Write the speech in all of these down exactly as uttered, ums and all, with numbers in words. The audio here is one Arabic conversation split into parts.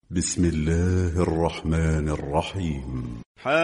بسم الله الرحمن الرحيم.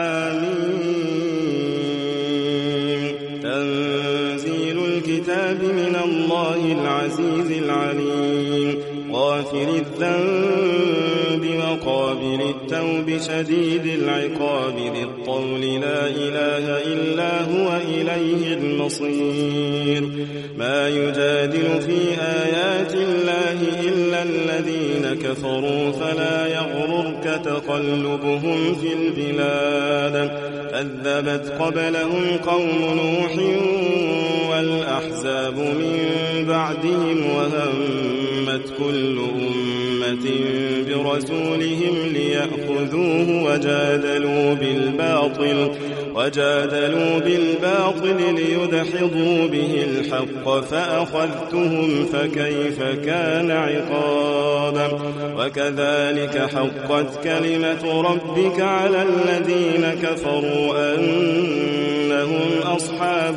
حميم. تنزيل الكتاب من الله العزيز العليم، غافر الذنب وقابل التوب شديد العقاب ذي الطول لا إله إلا هو إليه المصير. ما يجادل في آيات الله إلا الذين كفروا فلا يغررك تقلبهم في البلاد. كذبت قبلهم قوم نوح والأحزاب من بعدهم وهمت كل أمة برسولهم ليأخذوه وجادلوا بالباطل وجادلوا بالباطل ليدحضوا به الحق فأخذتهم فكيف كان عقابا. وكذلك حقت كلمة ربك على الذين كفروا أنهم أصحاب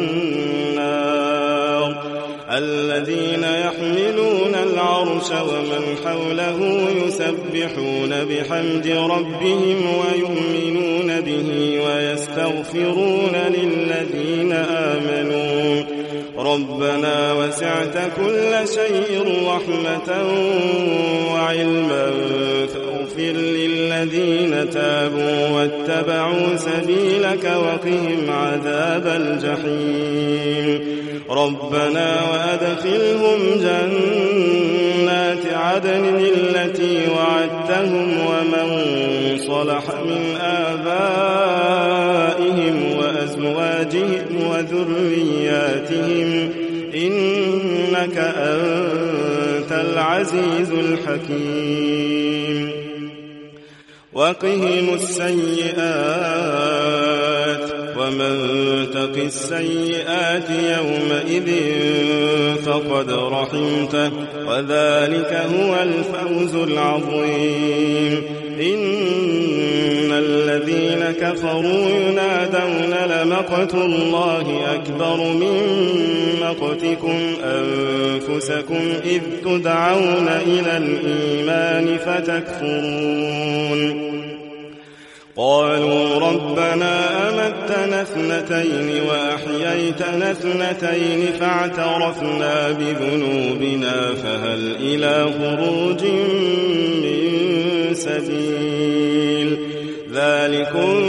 النار. الذين يحملون العرش ومن حوله يسبحون بحمد ربهم ويؤمنون به ويستغفرون للذين آمنوا ربنا وسعت كل شيء رحمة وعلما فاغفر للذين تابوا واتبعوا سبيلك وقهم عذاب الجحيم. ربنا وأدخلهم جنات عدن التي وعدتهم ومن صلح من آبائهم وأزواجهم وذرياتهم إنك أنت العزيز الحكيم. وقهم السيئات ومن تق السيئات يومئذ فقد رحمته وذلك هو الفوز العظيم. إن الذين كفروا ينادون لمقت الله أكبر من مقتكم أنفسكم إذ تدعون إلى الإيمان فتكفرون. قالوا ربنا أمتنا اثنتين وأحييتنا اثنتين فاعترفنا بذنوبنا فهل إلى خروج من سبيل. ذلكم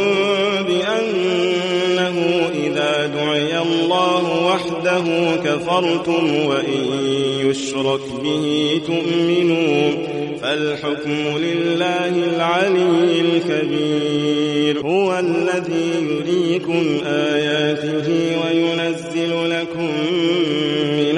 بأنه إذا دعي الله وحده كفرتم وإن يشرك به تؤمنون فالحكم لله العلي الكبير. هو الذي يريكم آياته وينزل لكم من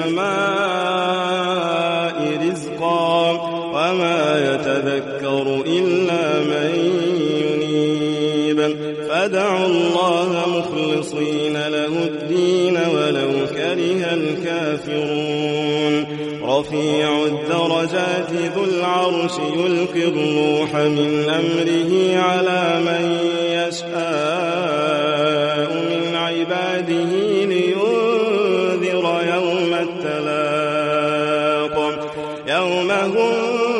السماء رزقا وما يتذكر إلا من ينيب. فادعوا الله مخلصين له الدين ولو كره الكافرون. رفيع الدرجات ذو العرش يلقي الروح من أمره على من يشاء من عباده لينذر يوم التلاق يوم هم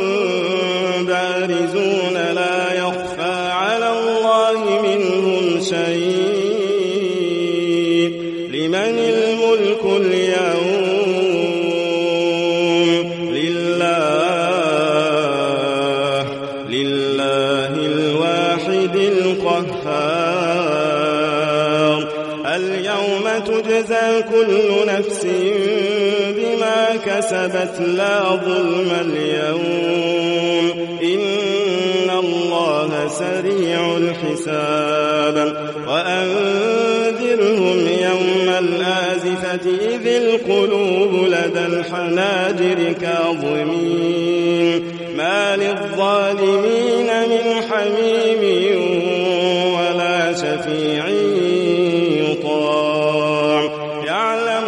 بارزون لا يخفى على الله منهم شيء. لمن الملك اليوم؟ اليوم تجزى كل نفس بما كسبت لا ظلم اليوم إن الله سريع الحساب. وأنذرهم يوم الآزفة إذ القلوب لدى الحناجر كاظمين ما للظالمين من حميم ولا شفيع يطاع. يعلم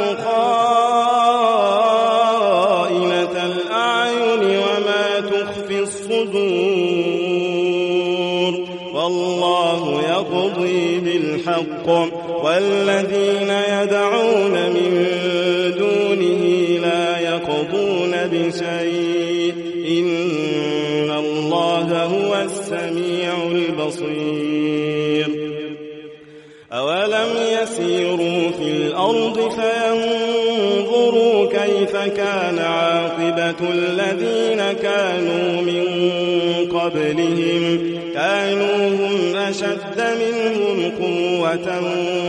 خائنة الأعين وما تخفي الصدور والله يقضي بالحق والذين يدعون من دونه لا يقضون بشيء إن الله الله هو السميع البصير. أولم يسيروا في الأرض فينظروا كيف كان عاقبة الذين كانوا من قبلهم كانوا هم أشد منهم قوة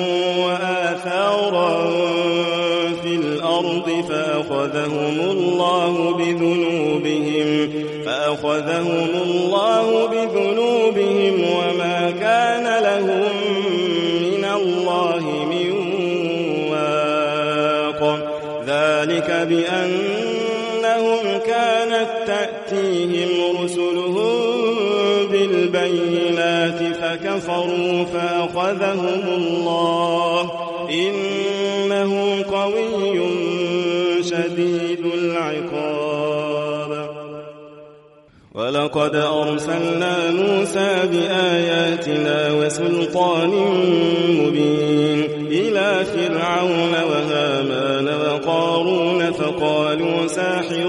وآثارا في الأرض فأخذهم الله بذنوبهم فأخذهم الله بذنوبهم وما كان لهم من الله من واق. ذلك بأنهم كانت تأتيهم رسلهم بالبينات فكفروا فأخذهم الله إنه قوي شديد العقاب. ولقد أرسلنا موسى بآياتنا وسلطان مبين إلى فرعون وهامان وقارون فقالوا ساحر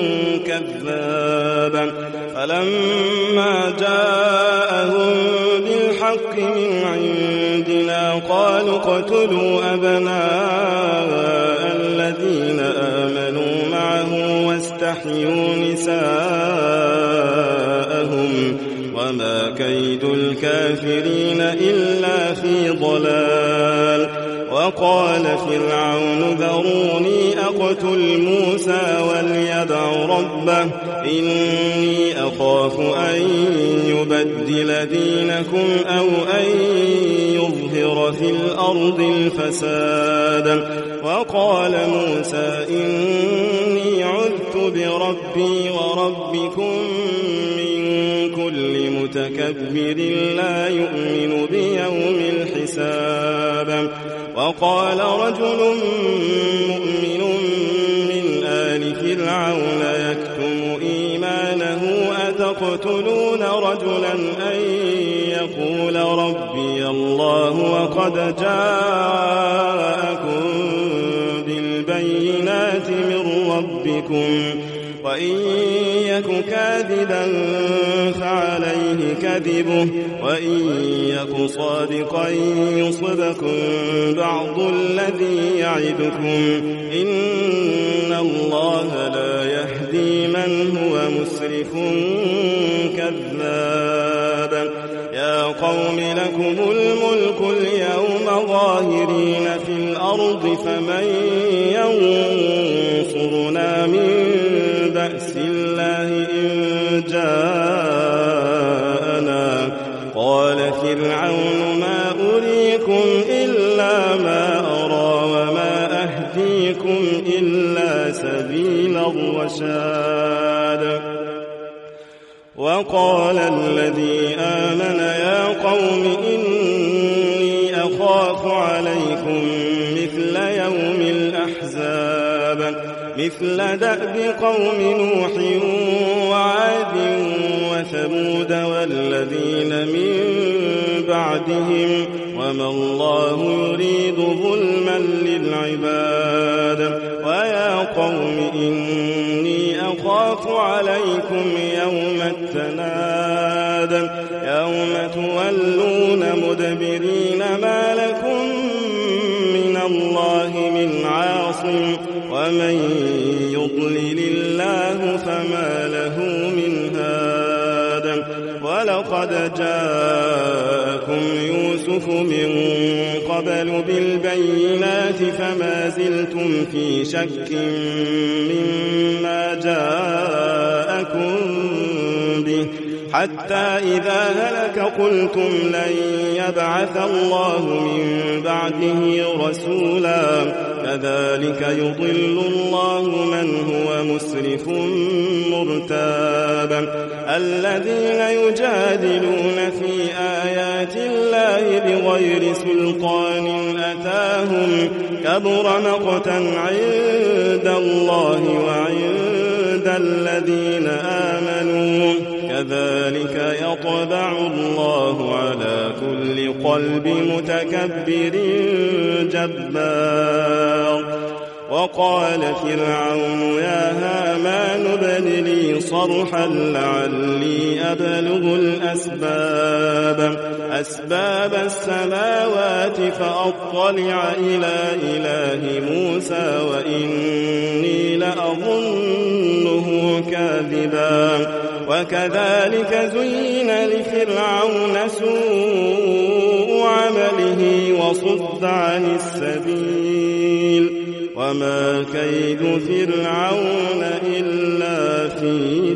كذاب. فلما جاءهم بالحق من عندنا قالوا اقتلوا أبناء الذين آمنوا معه واستحيوا نساءهم وما كيد الكافرين إلا في ضلال. وقال فرعون ذروني أقتل موسى وليدع ربه إني أخاف أن يبدل دينكم أو أن يظهر في الأرض الفساد. وقال موسى إني عذت بربي وربكم من كل متكبر لا يؤمن بيوم الحساب. وقال رجل مؤمن من آل فرعون يكتم إيمانه أتقتلون رجلا أن يقول ربي الله وقد جاءكم بالبينات من ربكم وإن يك كاذبا فعليه كذبه وإن يك صادقا يصبكم بعض الذي يعدكم إن الله لا يهدي من هو مسرف كذاب. يا قوم لكم الملك اليوم ظاهرين في الأرض فمن ينصرنا من بأس الله إن جاءنا. قال فرعون ما أريكم إلا ما أرى وما أهديكم إلا سبيل الرشاد. وقال الذي آمن يا قوم إني أخاف عليكم مثل يوم الأحزاب مثل دأب قوم نوح وعاد وثمود والذين من بعدهم وما الله يريد ظلما للعباد. ويا قوم إني أخاف عليكم يوم التناد يوم تولون مدبرين ما لكم من الله من عاصم ومن يضلل الله فما له من هاد. ولقد جاءكم يوسف من قبل بالبينات فما زلتم في شك مما جاءكم به حتى إذا هلك قلتم لن يبعث الله من بعده رسولا كذلك يضل الله من هو مسرف مرتاب. الذين يجادلون في آيات الله بغير سلطان أتاهم كبر مقتا عند الله وعند الذين آمنوا كذلك يطبع الله على كل قلب متكبر جبار. وقال فرعون يا هامان ابن لي صرحا لعلي يبلغ الأسباب أسباب السماوات فأطلع إلى إله موسى وإني لأظنه كاذبا وكذلك زين لفرعون سوء عمله وصد عن السبيل وما كيد فرعون إلا في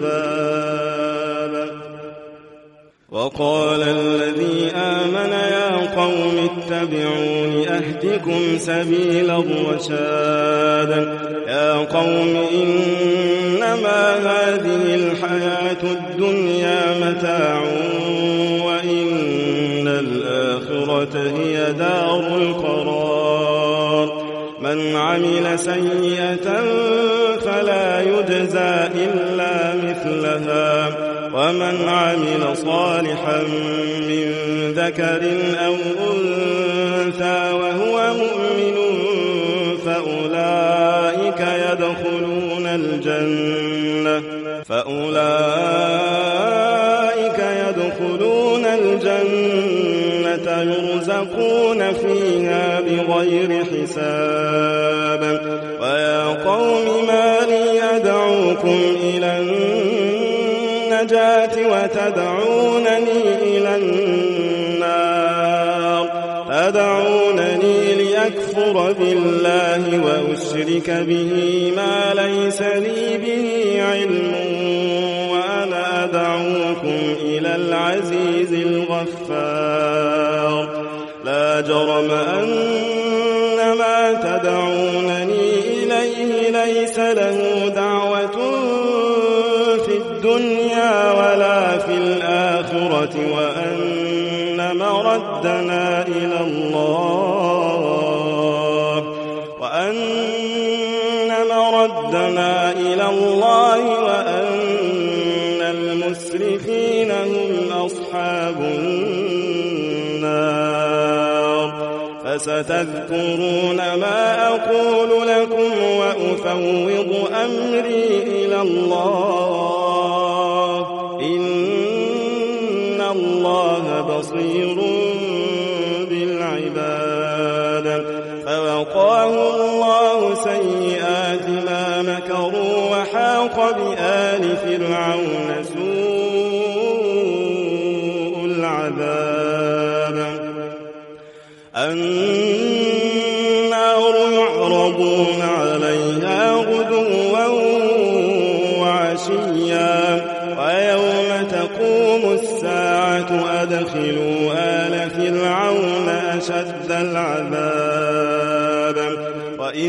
تباب. وقال الذي آمن يا قوم اتبعون أهدكم سبيل الرشاد. يا قوم إنما هذه الحياة الدنيا متاع وإن الآخرة هي دار القرار. من عمل سيئة فلا يجزى إلا مثلها ومن عمل صالحا من ذكر أو أنثى وهو مؤمن فأولئك يدخلون الجنة فأولئك يدخلون الجنة يرزقون فيها بغير حساب. ويا قوم ما لي أدعوكم إلى النجاة وتدعونني إلى النار تدعونني لأكفر بالله وأشرك به ما ليس لي به علم وأنا أدعوكم إلى العزيز الغفار. لا جرم أن ما تدعونني إليه ليس له دعوة في الدنيا ولا في الآخرة وأن مردنا إلى الله وأن مردنا إلى الله وأن المسرفين هم أصحاب النار. فستذكرون ما أقول لكم وأفوض أمري إلى الله إن الله بصير بالعباد. فوقاه الله سيئات ما مكروا وحاق بآل فرعون سوء العذاب. النار يعرضون عليها غدوا وعشيا ويوم تقوم الساعة أدخلوا آل فرعون أشد العذاب. وإذ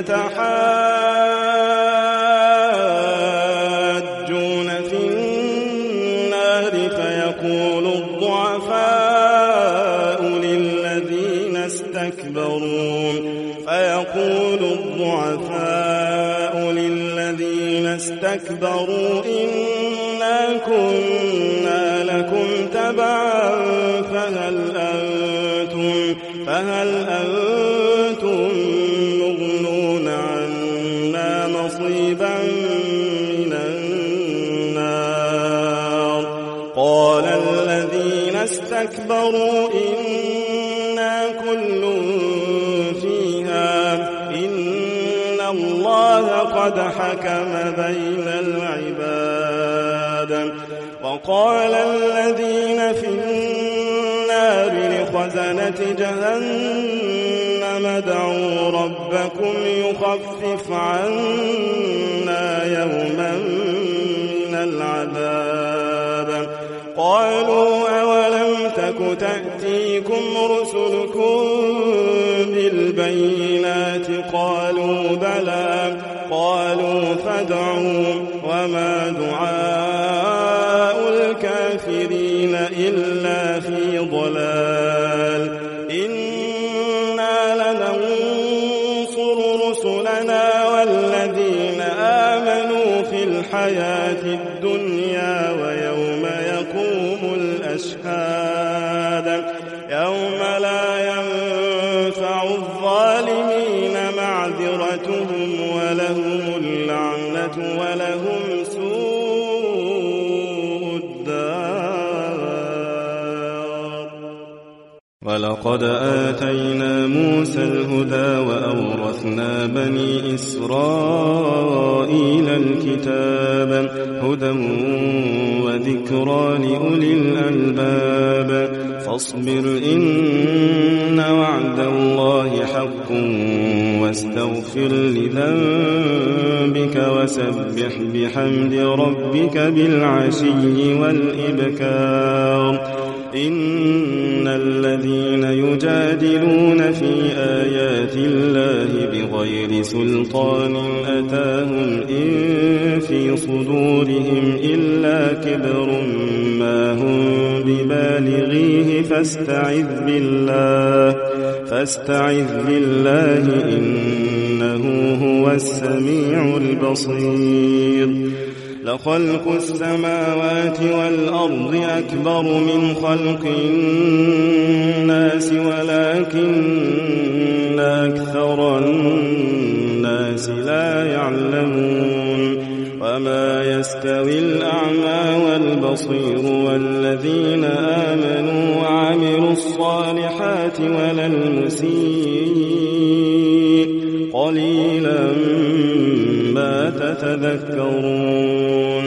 يتحاجون في النار فيقول الضعفاء للذين استكبروا فيقول الضعفاء للذين استكبروا إنا كنا لكم تبعا فهل أنتم فهل أنتم مغنون عنا نصيبا من النار. قال الذين استكبروا إنا كل فيها إن الله قد حكم بين العباد. وقال الذين في النار لخزنة جهنم ادعوا ربكم يخفف عنا يوما من العذاب. قالوا أولم تك تأتيكم رسلكم بالبينات قالوا بلى قالوا فادعوا وما دعاء الكافرين إلا في ضلال. إنا لننصر رسلنا والذين آمنوا في الحياة الدنيا ويوم يقوم الأشهاد يوم لا ينفع الظالمين معذرتهم ولهم اللعنة ولهم سوء ولقد آتينا موسى الهدى وأورثنا بني إسرائيل الكتاب هدى وذكرى لأولي الألباب فاصبر إن وعد الله حق واستغفر لذنبك وسبح بحمد ربك بالعشي والإبكار إن الذين يجادلون في آيات الله بغير سلطان أتاهم إن في صدورهم إلا كبر ما هم ببالغيه فاستعذ بالله فاستعذ بالله إنه هو السميع البصير لخلق السماوات والأرض أكبر من خلق الناس ولكن أكثر الناس لا يعلمون وما يستوي الأعمى والبصير والذين آمنوا وعملوا الصالحات ولا المسيء قليلا ما تتذكرون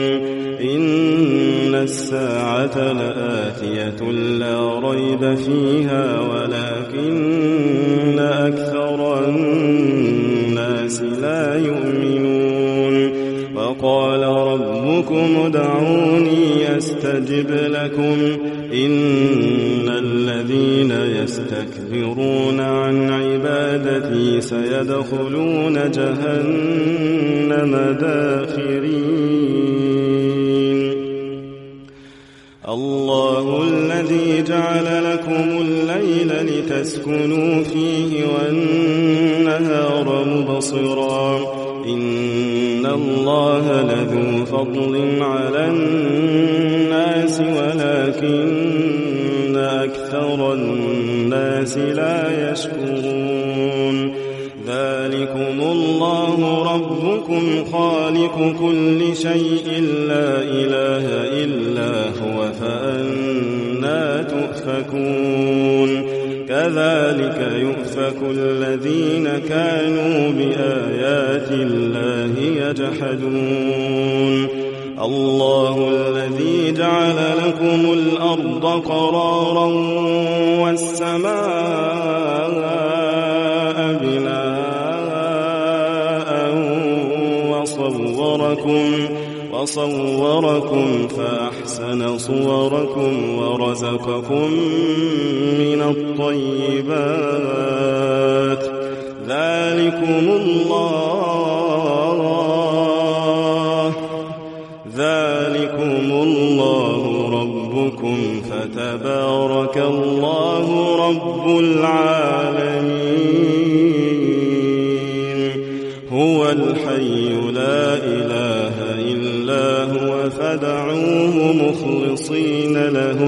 إن الساعة لآتية لا ريب فيها ولكن أكثر الناس لا يؤمنون وقال ربكم ادعوني أستجب لكم إن الذين يستكبرون عن عبادتي سيدخلون جهنم داخرين الله الذي جعل لكم الليل لتسكنوا فيه والنهار مبصرا إن الله لذو فضل على الناس ولكن أكثر الناس لا يشكرون ذلكم الله ربكم خالق كل شيء لا إله إلا هو فأنى تؤفكون كذلك يؤفك الذين كانوا بآيات الله يجحدون الله الذي جعل لكم الأرض قرارا والسماء بناء وصوركم وصوركم فأحسن صوركم ورزقكم من الطيبات ذلكم الله ذلكم الله ربكم فتبارك الله رب العالمين هو الحي لا إله إلا هو فادعوه مخلصين له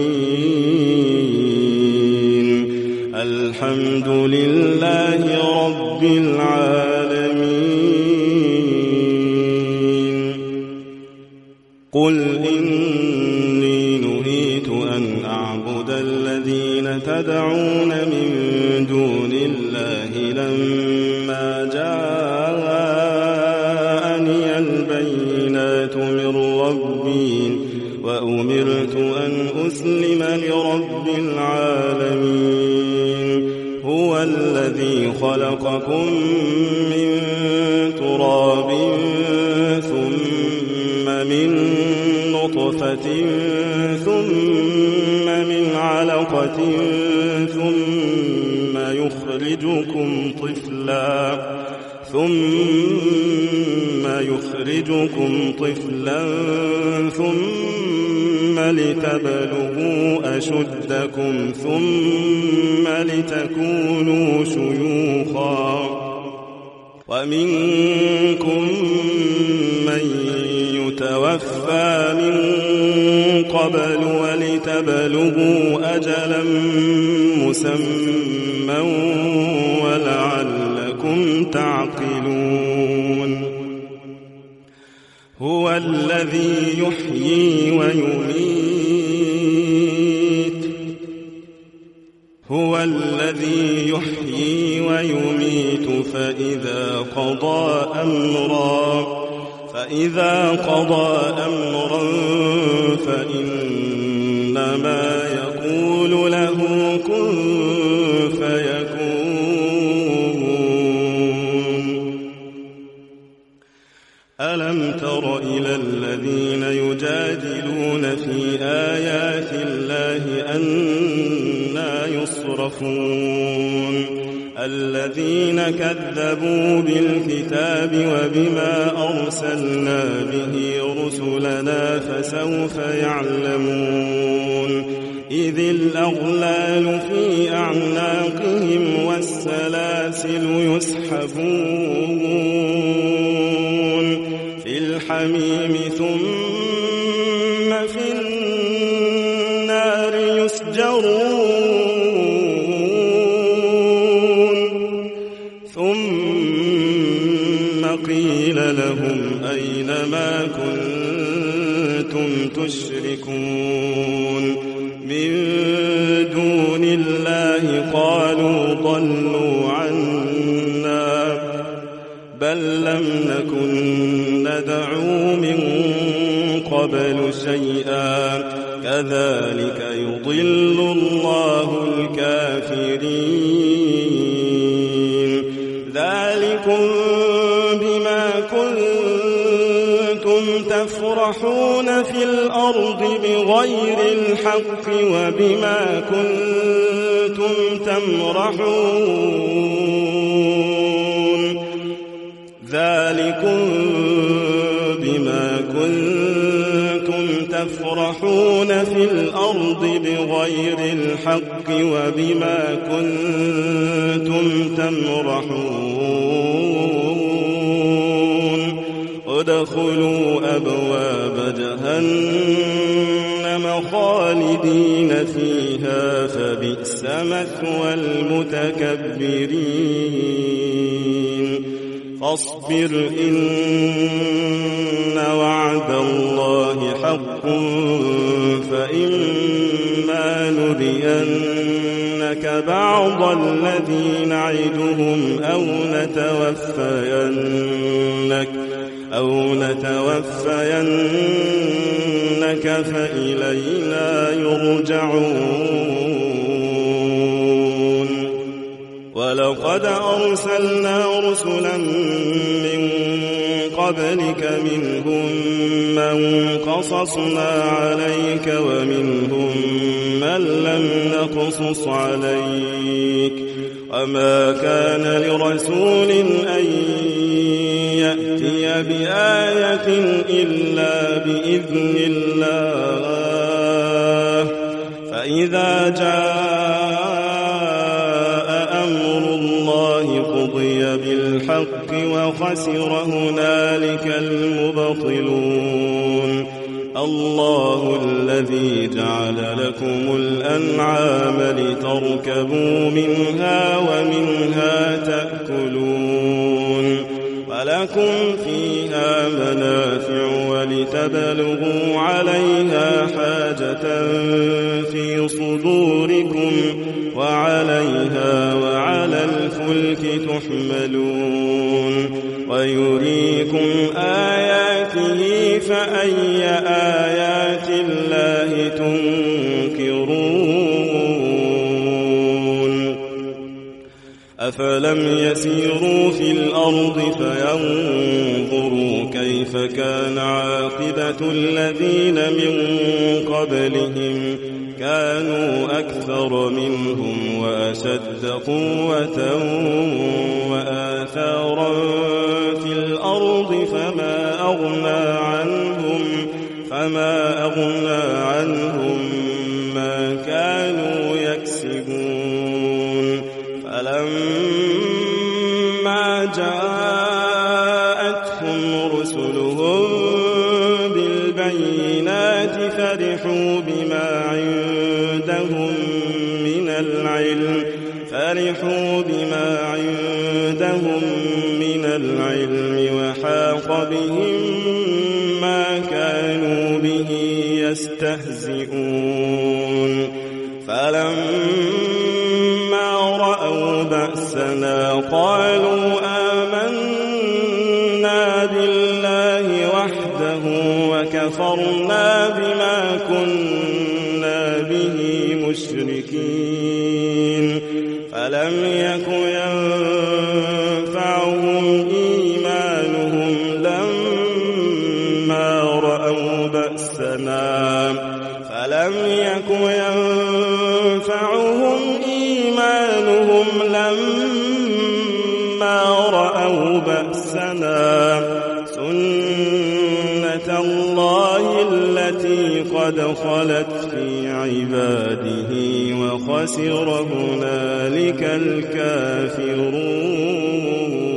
الدين الحمد لله رب العالمين قل إني نهيت أن أعبد الذين تدعون من دون الله لما جاءني البينات من ربي وأمرت أن أسلم لرب العالمين هو الذي خلقكم من تراب ثم من نطفة ثم من علقة ثم يخرجكم طفلا ثم يخرجكم طفلا ثم لتبلغوا أشدكم ثم لتكونوا شيوخا ومنكم من يتوفى من قبل ولتبلغوا أجلا مسمى ولعلكم تعقلون هو الذي يحيي ويميت فإذا قضى أمرا فإذا قضى أمرا فإنما يقول له كن فيكون. ألم تر إلى الذين يجادلون في آيات الله أنى يصرفون الذين كذبوا بالكتاب وبما أرسلنا به رسلنا فسوف يعلمون إذ الأغلال في أعناقهم والسلاسل يسحبون في الحميم ثم في النار يسجرون قيل لهم أين ما كنتم تشركون من دون الله قالوا ضلوا عنا بل لم نكن ندعو من قبل شيئا كذلك يضل الله الكافرين. ذلكم بما كنتم تفرحون في الأرض بغير الحق وبما كنتم تمرحون ذلكم بما كنتم تفرحون في الأرض بغير الحق وبما كنتم تمرحون ادخلوا أبواب جهنم خالدين فيها فبئس مثوى المتكبرين. فاصبر إن وعد الله حق فإما نرينك بعض الذي نعدهم أو نتوفينك أو نتوفينك فإلينا يرجعون. ولقد أرسلنا رسلا من قبلك منهم من قصصنا عليك ومنهم من لم نقصص عليك وما كان لرسول أن يأتي بآية إلا بإذن الله فإذا جاء أمر الله قضي بالحق وخسر هنالك المبطلون. الله الذي جعل لكم الأنعام لتركبوا منها ومنها تأكلون ولكم فيها منافع ولتبلغوا عليها حاجة في صدوركم وعليها وعلى الفلك تحملون ويريكم آياته فأي آيات الله تنكرون. أفلم يسيروا في الأرض فينظروا كيف كان عاقبة الذين من قبلهم كانوا أكثر منهم وأشد قوة وآثارا في الأرض فما أغنى عنهم فما أغنى عنهم ما كانوا يكسبون. فلما جاءتهم رسلهم بالبينات فرحوا بما عندهم من العلم فرحوا بما عندهم من العلم وحاق بهم ما كانوا به يستهزئون. فلما رأوا بأسنا قالوا آمنا بالله وحده وكفرنا بما كنا به مشركين فلم يك ينفعهم إيمانهم لما رأوا بأسنا فلم يك ينفعهم إيمانهم لما رأوا بأسنا سنة الله التي قد خلت في عباده وخسر هنالك الكافرون.